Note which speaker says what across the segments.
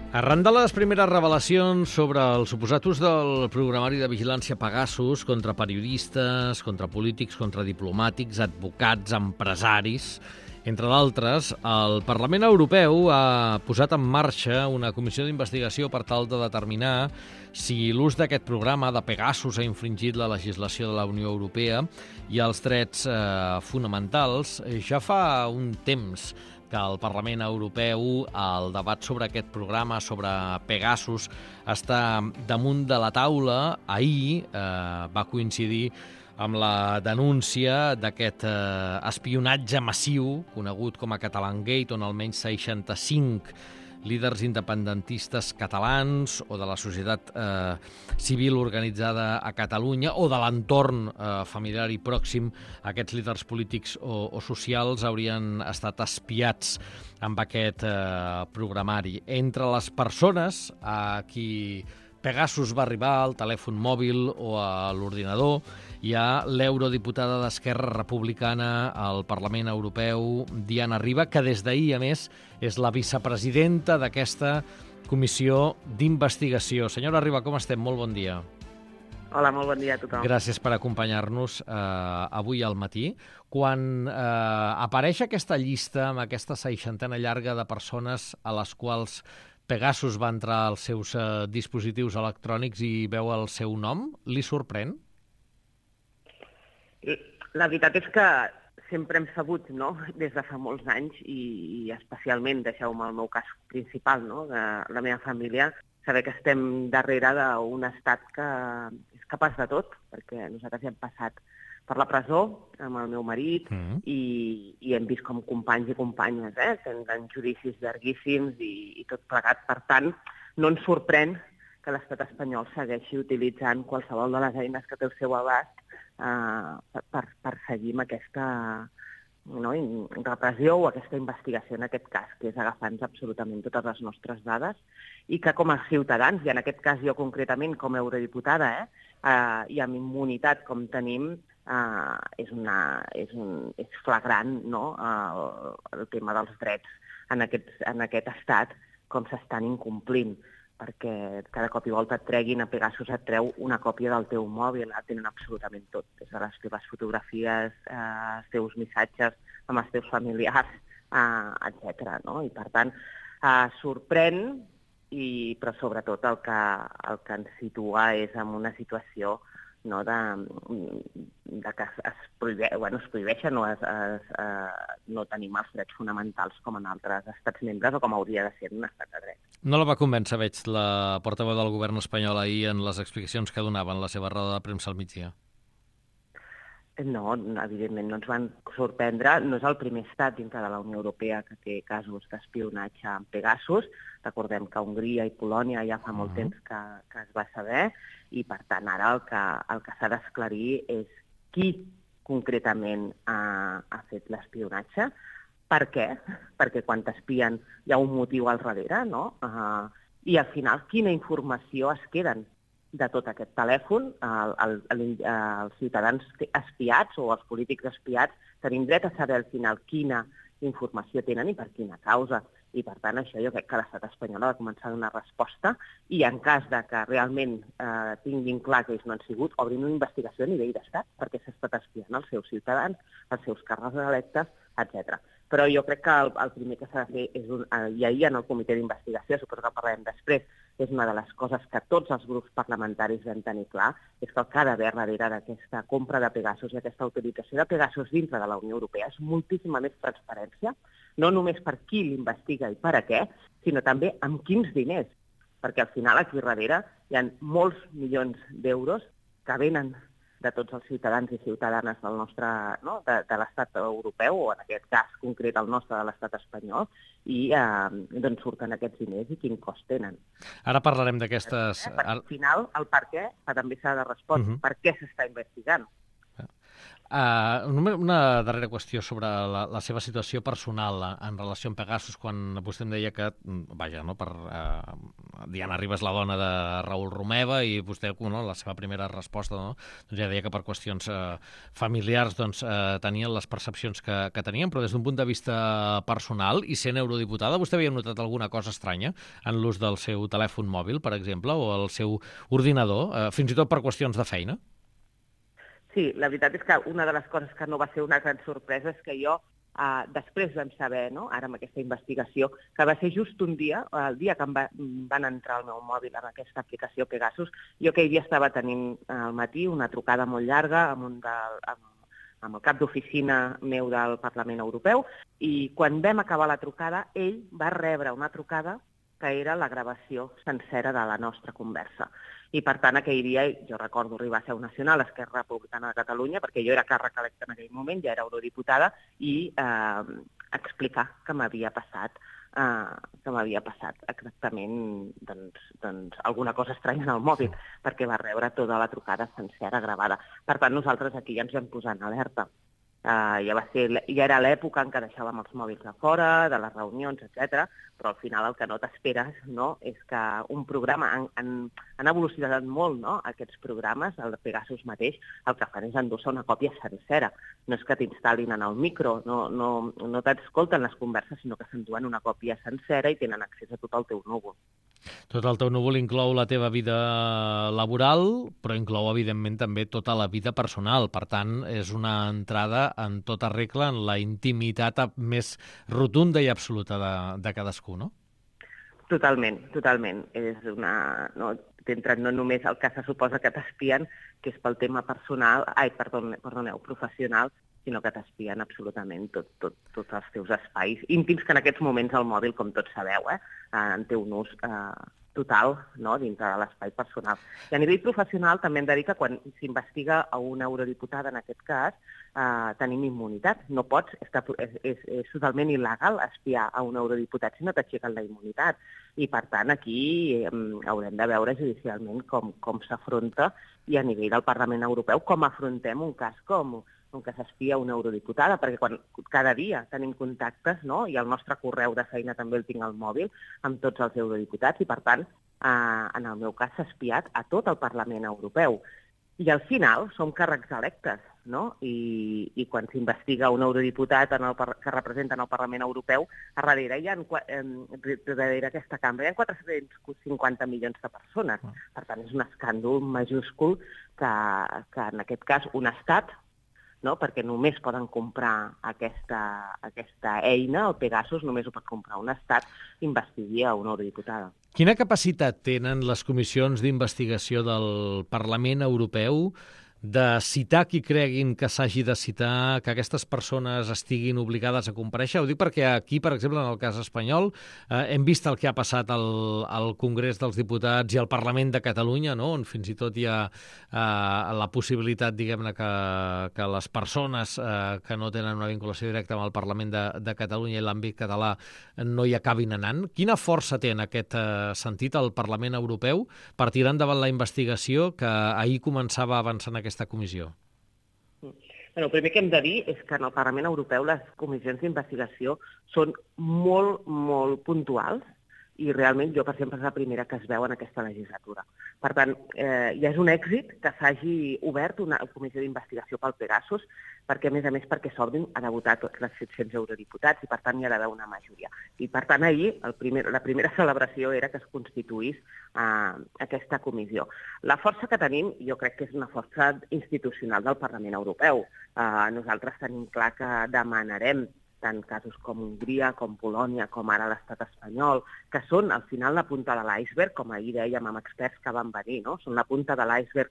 Speaker 1: Arran de les primeres revelacions sobre el suposat ús del programari de vigilància Pegasus contra periodistes, contra polítics, contra diplomàtics, advocats, empresaris, entre d'altres, el Parlament Europeu ha posat en marxa una comissió d'investigació per tal de determinar si l'ús d'aquest programa de Pegasus ha infringit la legislació de la Unió Europea i els drets fonamentals. Ja fa un temps que el Parlament Europeu, el debat sobre aquest programa, sobre Pegasus, està damunt de la taula. Ahir va coincidir amb la denúncia d'aquest espionatge massiu, conegut com a Catalangate, on almenys 65 líders independentistes catalans o de la societat civil organitzada a Catalunya o de l'entorn familiar i pròxim a aquests líders polítics o socials haurien estat espiats amb aquest programari. Entre les persones a qui Pegasus va arribar al telèfon mòbil o a l'ordinador hi ha l'eurodiputada d'Esquerra Republicana al Parlament Europeu, Diana Riba, que des d'ahir, a més, és la vicepresidenta d'aquesta comissió d'investigació. Senyora Riba, com estem? Molt bon dia.
Speaker 2: Hola, molt bon dia a tothom.
Speaker 1: Gràcies per acompanyar-nos avui al matí. Quan apareix aquesta llista amb aquesta seixantena llarga de persones a les quals Pegasus va entrar als seus dispositius electrònics i veu el seu nom, li sorprèn?
Speaker 2: La veritat és que sempre hem sabut, no?, des de fa molts anys, i especialment, deixeu-me el meu cas principal, no?, de la meva família, saber que estem darrere d'un estat que és capaç de tot, perquè nosaltres ja hem passat per la presó amb el meu marit i hem vist com companys i companyes tenen judicis llarguíssims i tot plegat. Per tant, no ens sorprèn que l'estat espanyol segueixi utilitzant qualsevol de les eines que té al seu abast per seguir amb aquesta repressió o aquesta investigació en aquest cas, que és agafant absolutament totes les nostres dades i que com a ciutadans, i en aquest cas jo concretament com a eurodiputada, i amb immunitat com tenim, és flagrant, no?, el tema dels drets en aquest estat, com s'estan incomplint, perquè cada cop i volta et treguin a Pegasus, et treu una còpia del teu mòbil, tenen absolutament tot, des de les teves fotografies, els teus missatges amb els teus familiars, etc. No? I per tant, sorprèn, però sobretot el que ens situa és en una situació no, de que es prohibeixen o no tenim els drets fonamentals com en altres estats membres o com hauria de ser en un estat de dret.
Speaker 1: No la va convèncer, veig, la portaveu del govern espanyol ahir en les explicacions que donava en la seva roda de premsa al migdia.
Speaker 2: No, evidentment no ens van sorprendre. No és el primer estat dintre de la Unió Europea que té casos d'espionatge amb Pegasus. Recordem que Hongria i Polònia ja fa molt temps que es va saber i, per tant, ara el que s'ha d'esclarir és qui concretament ha fet l'espionatge, per què? Perquè quan t'espien hi ha un motiu al darrere, no? I al final quina informació es queden de tot aquest telèfon. Els ciutadans espiats o els polítics espiats tenim dret a saber al final quina informació tenen i per quina causa. I, per tant, això jo crec que l'estat espanyol ha de començar a donar resposta i, en cas de que realment tinguin clar que ells no han sigut, obrin una investigació a nivell d'estat, perquè s'ha estat espiant els seus ciutadans, els seus càrrecs electes, etc. Però jo crec que el primer que s'ha de fer és, i ahir en el comitè d'investigació, suposo que parlarem després, és una de les coses que tots els grups parlamentaris vam tenir clar, és que el que ha d'haver darrere d'aquesta compra de Pegasus i aquesta utilització de Pegasus dintre de la Unió Europea és moltíssima més transparència, no només per qui l'investiga i per a què, sinó també amb quins diners, perquè al final aquí darrere hi ha molts milions d'euros que venen de tots els ciutadans i ciutadanes del nostre, no, de l'estat europeu, o en aquest cas concret el nostre de l'estat espanyol, i d'on surten aquests diners i quin cost tenen.
Speaker 1: Ara parlarem d'aquestes...
Speaker 2: Al final, el per què també s'ha de respondre. Per què s'està investigant?
Speaker 1: Una darrera qüestió sobre la seva situació personal en relació amb Pegasus, quan vostè em deia que, vaja, no, Diana Ribas, la dona de Raül Romeva, i vostè, la seva primera resposta, doncs ja deia que per qüestions familiars tenien les percepcions que tenien, però des d'un punt de vista personal, i sent eurodiputada, vostè havia notat alguna cosa estranya en l'ús del seu telèfon mòbil, per exemple, o el seu ordinador, fins i tot per qüestions de feina?
Speaker 2: Sí, la veritat és que una de les coses que no va ser una gran sorpresa és que jo, després vam saber, no, ara amb aquesta investigació, que va ser just un dia, el dia que van entrar al meu mòbil amb aquesta aplicació Pegasus, jo aquell dia estava tenint al matí una trucada molt llarga amb el cap d'oficina meu del Parlament Europeu, i quan vam acabar la trucada, ell va rebre una trucada que era la gravació sencera de la nostra conversa. I, per tant, aquell dia, jo recordo arribar a Seu Nacional, Esquerra Republicana de Catalunya, perquè jo era càrrec electe en aquell moment, ja era eurodiputada, i explicar que m'havia passat exactament alguna cosa estranya en el mòbil, perquè va rebre tota la trucada sencera gravada. Per tant, nosaltres aquí ja ens vam posar en alerta. Ja era l'època en què deixàvem els mòbils a fora, de les reunions, etc. Però al final el que no t'esperes, no, és que un programa... Han evolucionat molt, no?, aquests programes, el Pegasus mateix, el que fan és endur-se una còpia sencera. No és que t'instal·lin en el micro, no t'escolten les converses, sinó que s'enduen una còpia sencera i tenen accés a tot el teu núvol.
Speaker 1: Tot el teu núvol inclou la teva vida laboral, però inclou, evidentment, també tota la vida personal. Per tant, és una entrada en tota regla en la intimitat més rotunda i absoluta de cadascú, no?
Speaker 2: Totalment. T'entren no només el que se suposa que t'espien, que és pel tema professional, sinó que t'espien absolutament tots els teus espais íntims, que en aquests moments el mòbil, com tots sabeu, en té un ús total, no?, dintre de l'espai personal. I a nivell professional també hem de dir que quan s'investiga a una eurodiputada, en aquest cas, tenim immunitat. No pots, és totalment il·legal espiar a un eurodiputat si no t'aixequen la immunitat. I, per tant, aquí haurem de veure judicialment com s'afronta, i a nivell del Parlament Europeu com afrontem un cas com que s'espia una eurodiputada, perquè cada dia tenim contactes, no?, i el nostre correu de feina també el tinc al mòbil, amb tots els eurodiputats, i per tant, en el meu cas s'ha espiat a tot el Parlament Europeu. I al final som càrrecs electes, no?, i quan s'investiga un eurodiputat que representa en el Parlament Europeu, a darrere aquesta cambra hi ha 450 milions de persones. Per tant, és un escàndol majúscul que en aquest cas un estat, no?, perquè només poden comprar aquesta eina, el Pegasus, només ho pot comprar un estat, investigui a una eurodiputada.
Speaker 1: Quina capacitat tenen les comissions d'investigació del Parlament Europeu de citar qui creguin que s'hagi de citar, que aquestes persones estiguin obligades a comparèixer? Ho dic perquè aquí, per exemple, en el cas espanyol, hem vist el que ha passat al Congrés dels Diputats i al Parlament de Catalunya, no?, on fins i tot hi ha la possibilitat, diguem-ne, que les persones que no tenen una vinculació directa amb el Parlament de Catalunya i l'àmbit català no hi acabin anant. Quina força té en aquest sentit el Parlament Europeu per tirar endavant la investigació que ahir començava a avançar en aquesta comissió?
Speaker 2: El primer que hem de dir és que en el Parlament Europeu les comissions d'investigació són molt, molt puntuals, i realment jo, per exemple, és la primera que es veu en aquesta legislatura. Per tant, ja és un èxit que s'hagi obert una comissió d'investigació pel Pegasus, perquè, a més, perquè s'obrin ha de votar tots els 700 eurodiputats, i per tant hi ha d'haver una majoria. I per tant, ahir la primera celebració era que es constituís aquesta comissió. La força que tenim, jo crec que és una força institucional del Parlament Europeu. Nosaltres tenim clar que demanarem tant casos com Hongria, com Polònia, com ara l'estat espanyol, que són al final la punta de l'iceberg, com ahir dèiem amb experts que van venir, no? Són la punta de l'iceberg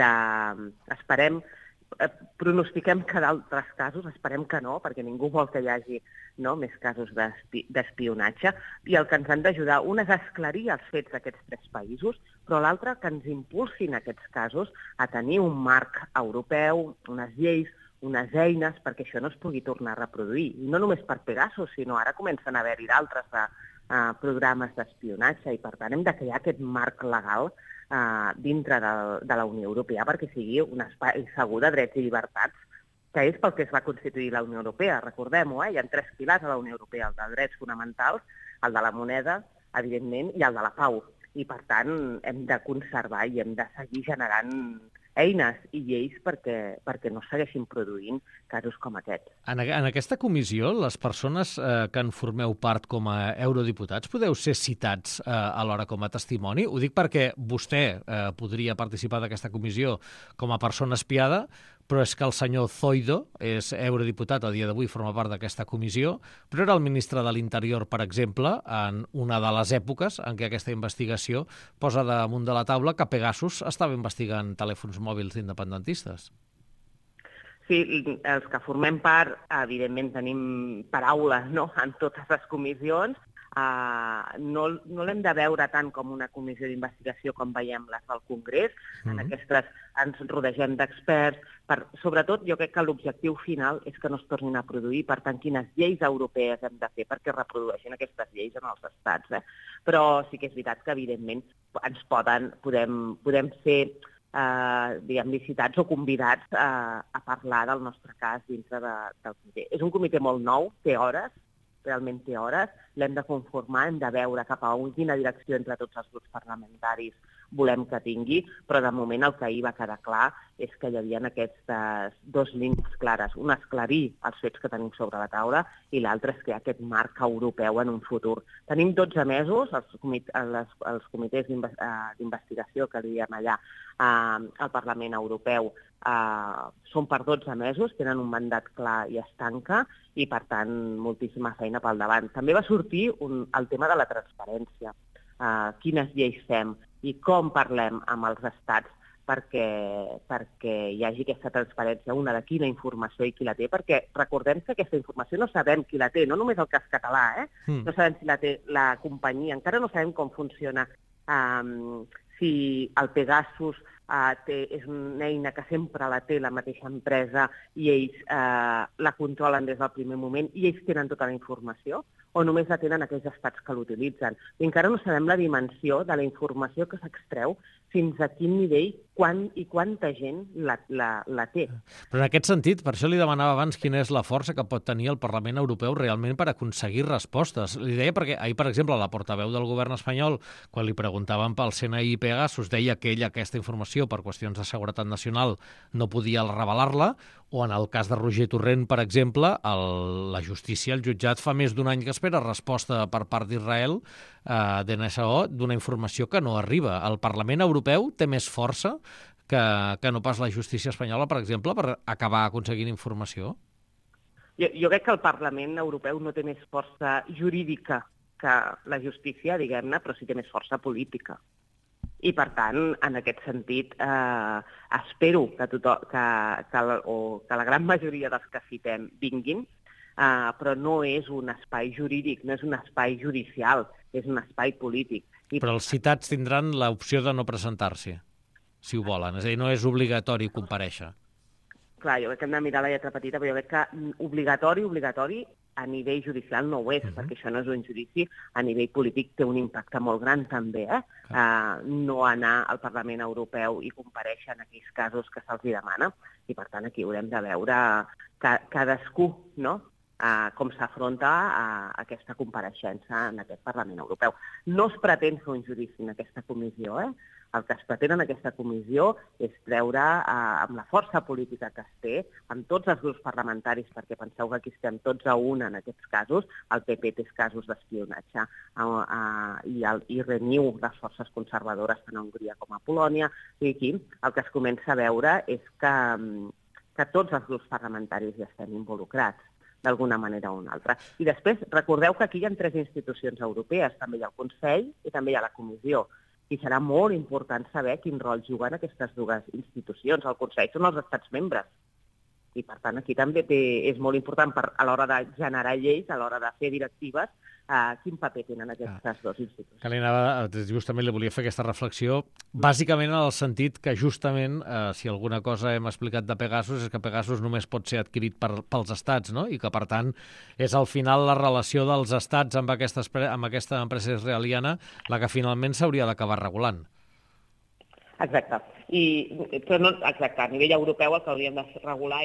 Speaker 2: pronostiquem que d'altres casos, esperem que no, perquè ningú vol que hi hagi més casos d'espionatge, i el que ens han d'ajudar, un és esclarir els fets d'aquests 3 països, però l'altre que ens impulsin aquests casos a tenir un marc europeu, unes lleis, unes eines perquè això no es pugui tornar a reproduir. I no només per Pegasus, sinó ara comencen a haver-hi d'altres programes d'espionatge, i per tant hem de crear aquest marc legal dintre de la Unió Europea perquè sigui un espai segur de drets i llibertats que és pel que es va constituir la Unió Europea, recordem-ho, hi ha 3 pilars a la Unió Europea, el de drets fonamentals, el de la moneda, evidentment, i el de la pau. I, per tant, hem de conservar i hem de seguir generant eines i lleis perquè no segueixin produint casos com aquest.
Speaker 1: En aquesta comissió, les persones que en formeu part com a eurodiputats podeu ser citats alhora com a testimoni? Ho dic perquè vostè podria participar d'aquesta comissió com a persona espiada, però és que el senyor Zoido és eurodiputat, a dia d'avui forma part d'aquesta comissió, però era el ministre de l'Interior, per exemple, en una de les èpoques en què aquesta investigació posa damunt de la taula que Pegasus estava investigant telèfons mòbils independentistes.
Speaker 2: Sí, els que formem part, evidentment, tenim paraules, no?, en totes les comissions. No l'hem de veure tant com una comissió d'investigació com veiem les del Congrés. En aquestes ens rodegem d'experts. Sobretot, jo crec que l'objectiu final és que no es tornin a produir. Per tant, quines lleis europees hem de fer perquè reprodueixin aquestes lleis en els estats. Però sí que és veritat que, evidentment, podem ser visitats o convidats a parlar del nostre cas dintre del comitè. És un comitè molt nou, té hores, realment té hores, l'hem de conformar, hem de veure cap a quina direcció entre tots els grups parlamentaris volem que tingui, però de moment el que ahir va quedar clar és que hi havia aquestes 2 línies clares. Una, esclarir els fets que tenim sobre la taula, i l'altra és crear aquest marc europeu en un futur. Tenim 12 mesos, els comitès d'investigació que diem allà al Parlament Europeu són per 12 mesos, tenen un mandat clar i es tanca, i per tant moltíssima feina pel davant. També va sortir el tema de la transparència, quines lleis fem i com parlem amb els estats perquè hi hagi aquesta transparència, una de quina informació i qui la té, perquè recordem que aquesta informació no sabem qui la té, no només el cas català, no sabem si la té la companyia, encara no sabem com funciona, si el Pegasus és una eina que sempre la té la mateixa empresa i ells la controlen des del primer moment i ells tenen tota la informació, o només la tenen aquells estats que l'utilitzen. I encara no sabem la dimensió de la informació que s'extreu, fins a quin nivell, quan i quanta gent la té.
Speaker 1: Però en aquest sentit, per això li demanava abans quina és la força que pot tenir el Parlament Europeu realment per aconseguir respostes. Li deia perquè ahir, per exemple, la portaveu del govern espanyol, quan li preguntaven pel CNI i Pegasus, deia que ella aquesta informació per qüestions de seguretat nacional no podia revelar-la, o en el cas de Roger Torrent, per exemple, la justícia, el jutjat, fa més d'un any que espera resposta per part d'Israel, d'NSO, d'una informació que no arriba. El Parlament Europeu té més força que no pas la justícia espanyola, per exemple, per acabar aconseguint informació?
Speaker 2: Jo crec que el Parlament Europeu no té més força jurídica que la justícia, diguem-ne, però sí té més força política. I, per tant, en aquest sentit, espero que la gran majoria dels que citem vinguin, però no és un espai jurídic, no és un espai judicial, és un espai polític.
Speaker 1: Però els citats tindran l'opció de no presentar-s'hi, si ho volen. És a dir, no és obligatori comparèixer.
Speaker 2: Clar, jo crec que hem de mirar la lletra petita, però jo crec que obligatori, a nivell judicial no ho és, perquè això no és un judici, a nivell polític té un impacte molt gran també, no anar al Parlament Europeu i comparèixer en aquells casos que se'ls demana, i per tant aquí haurem de veure cadascú, no?, com s'afronta a aquesta compareixença en aquest Parlament Europeu. No es pretén fer un judici en aquesta comissió, El que es pretén en aquesta comissió és treure, amb la força política que es té, amb tots els grups parlamentaris, perquè penseu que aquí estem tots a una en aquests casos, el PP té casos d'espionatge i Renew, les forces conservadores tant a Hongria com a Polònia, i aquí el que es comença a veure és que tots els grups parlamentaris hi estem involucrats d'alguna manera o una altra. I després, recordeu que aquí hi ha 3 institucions europees, també hi ha el Consell i també hi ha la Comissió, i serà molt important saber quin rol juguen aquestes 2 institucions. El Consell són els estats membres, i per tant aquí també és molt important a l'hora de generar lleis, a l'hora de fer directives, quin paper tenen aquestes 2 institucions.
Speaker 1: Justament li volia fer aquesta reflexió, bàsicament en el sentit que justament, si alguna cosa hem explicat de Pegasus, és que Pegasus només pot ser adquirit pels estats, no? I que, per tant, és al final la relació dels estats amb aquesta empresa israeliana la que finalment s'hauria d'acabar regulant.
Speaker 2: Exacte. Però no, exacte, a nivell europeu el que hauríem de regular és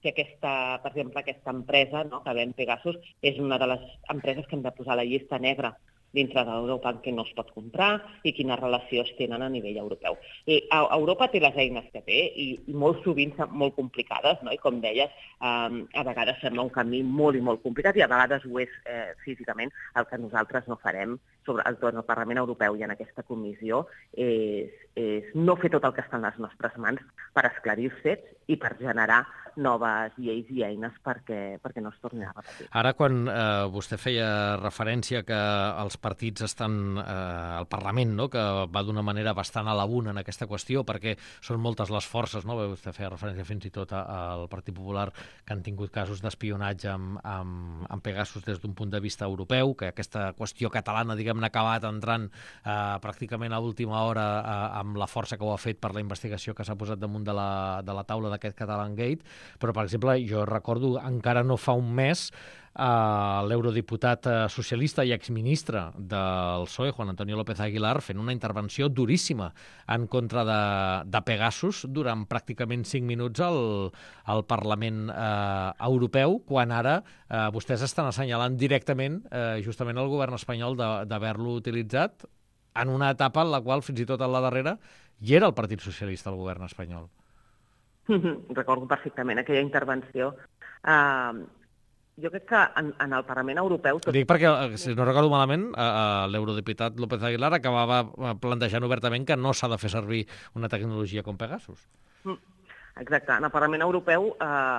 Speaker 2: si per exemple, aquesta empresa, no, que ven Pegasus, és una de les empreses que hem de posar a la llista negra dintre d'Europa en què no es pot comprar i quina relació es tenen a nivell europeu. Europa té les eines que té i molt sovint són molt complicades, no? I com deies, a vegades sembla un camí molt i molt complicat i a vegades ho és físicament. El que nosaltres no farem sobretot en el Parlament Europeu i en aquesta comissió és no fer tot el que està en les nostres mans per esclarir els fets i per generar noves lleis i eines perquè no es torni a repetir.
Speaker 1: Ara, quan vostè feia referència que els partits estan al Parlament, no? Que va d'una manera bastant a la una en aquesta qüestió, perquè són moltes les forces, no? Vostè feia referència fins i tot al Partit Popular, que han tingut casos d'espionatge amb Pegasus des d'un punt de vista europeu, que aquesta qüestió catalana, diguem-ne, ha acabat entrant pràcticament a última hora amb la força que ho ha fet per la investigació que s'ha posat damunt de la taula d'aquest Catalan Gate. Però, per exemple, jo recordo encara no fa un mes l'eurodiputat socialista i exministre del PSOE, Juan Antonio López Aguilar, fent una intervenció duríssima en contra de Pegasus durant pràcticament 5 minuts al Parlament Europeu, quan ara vostès estan assenyalant directament justament el govern espanyol d'haver-lo utilitzat en una etapa en la qual, fins i tot a la darrera, hi era el Partit Socialista al govern espanyol.
Speaker 2: Recordo perfectament aquella intervenció. Jo crec que en el Parlament Europeu...
Speaker 1: Dic perquè, si no recordo malament, l'eurodiputat López Aguilar acabava plantejant obertament que no s'ha de fer servir una tecnologia com Pegasus.
Speaker 2: Exacte. En el Parlament Europeu,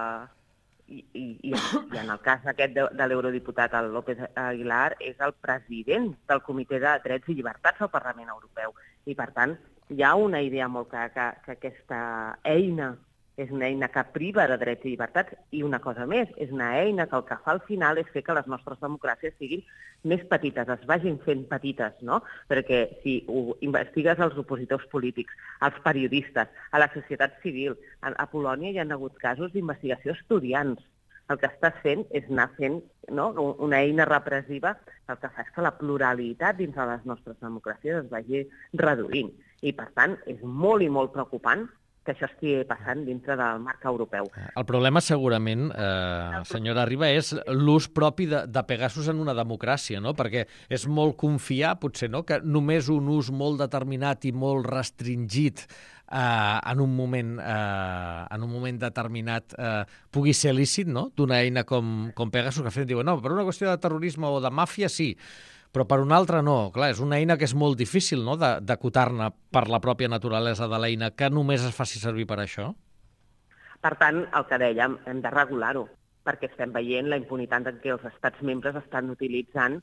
Speaker 2: i en el cas aquest de l'eurodiputat el López Aguilar, és el president del Comitè de Drets i Llibertats al Parlament Europeu. I, per tant, hi ha una idea molt clara que aquesta eina és una eina que priva de drets i llibertats i una cosa més, és una eina que el que fa al final és fer que les nostres democràcies siguin més petites, es vagin fent petites, no? Perquè si investigues els opositors polítics, els periodistes, a la societat civil, a Polònia hi ha hagut casos d'investigació estudiants. El que estàs fent és anar fent, no, una eina repressiva, el que fa és que la pluralitat dins de les nostres democràcies es vagi reduint. I, per tant, és molt i molt preocupant que això estigui passant dintre del marc europeu.
Speaker 1: El problema segurament, senyora Riba, és l'ús propi de Pegasus en una democràcia, no? Perquè és molt confiar, potser, no?, que només un ús molt determinat i molt restringit en un moment determinat pugui ser lícit, no?, d'una eina com Pegasus, que al final diuen, no, per una qüestió de terrorisme o de màfia sí, però per una altra no. Clar, és una eina que és molt difícil, no?, d'acotar-ne per la pròpia naturalesa de l'eina, que només es faci servir per això.
Speaker 2: Per tant, el que dèiem, hem de regular-ho, perquè estem veient la impunitat en què els estats membres estan utilitzant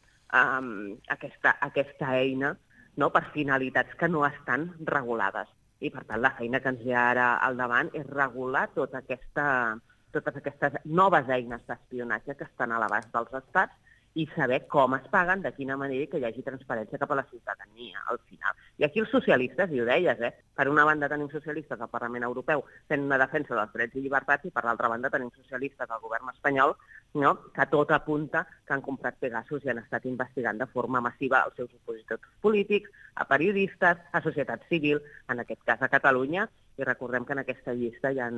Speaker 2: aquesta eina, no?, per finalitats que no estan regulades. I, per tant, la feina que ens hi ha ara al davant és regular totes aquestes noves eines d'espionatge que estan a l'abast dels estats i saber com es paguen, de quina manera, i que hi hagi transparència cap a la ciutadania, al final. I aquí els socialistes, i ho deies, per una banda tenim socialistes al Parlament Europeu fent una defensa dels drets i llibertats, i per l'altra banda tenim socialistes al govern espanyol, no?, que tot apunta que han comprat Pegasus i han estat investigant de forma massiva els seus opositors polítics, a periodistes, a societat civil, en aquest cas a Catalunya, i recordem que en aquesta llista hi ha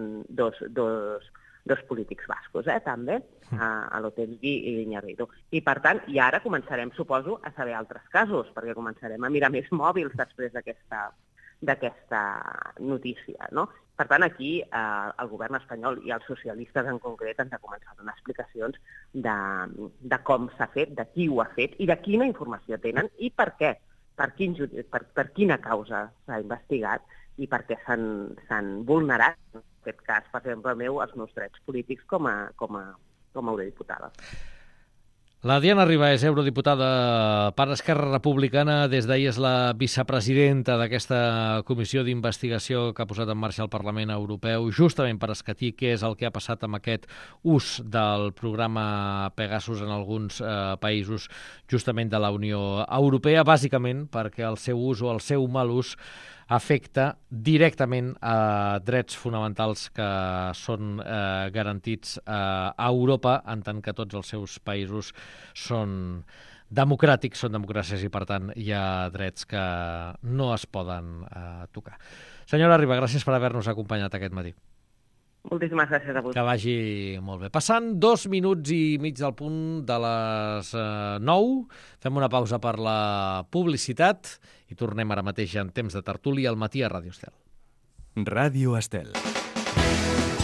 Speaker 2: dos polítics bascos, també, a l'Otegui i l'Iñárritu. I, per tant, i ara començarem, suposo, a saber altres casos, perquè començarem a mirar més mòbils després d'aquesta notícia, no? Per tant, aquí el govern espanyol i els socialistes en concret han de començar a donar explicacions de com s'ha fet, de qui ho ha fet i de quina informació tenen i per què, per quina causa s'ha investigat i per què s'han vulnerat, en aquest cas, per exemple, els meus drets polítics com a eurodiputada.
Speaker 1: La Diana Riba és eurodiputada per Esquerra Republicana. Des d'ahir és la vicepresidenta d'aquesta comissió d'investigació que ha posat en marxa el Parlament Europeu justament per escatir què és el que ha passat amb aquest ús del programa Pegasus en alguns països justament de la Unió Europea, bàsicament perquè el seu ús o el seu mal ús afecta directament a drets fonamentals que són garantits a Europa, en tant que tots els seus països són democràtics, són democràcies i, per tant, hi ha drets que no es poden tocar. Senyora Riba, gràcies per haver-nos acompanyat aquest matí.
Speaker 2: Moltíssimes gràcies a vosaltres.
Speaker 1: Que vagi molt bé. Passant 2 minuts i mig del punt de les 9, fem una pausa per la publicitat i tornem ara mateix en temps de tertúlia al matí a Ràdio Estel.
Speaker 3: Ràdio Estel.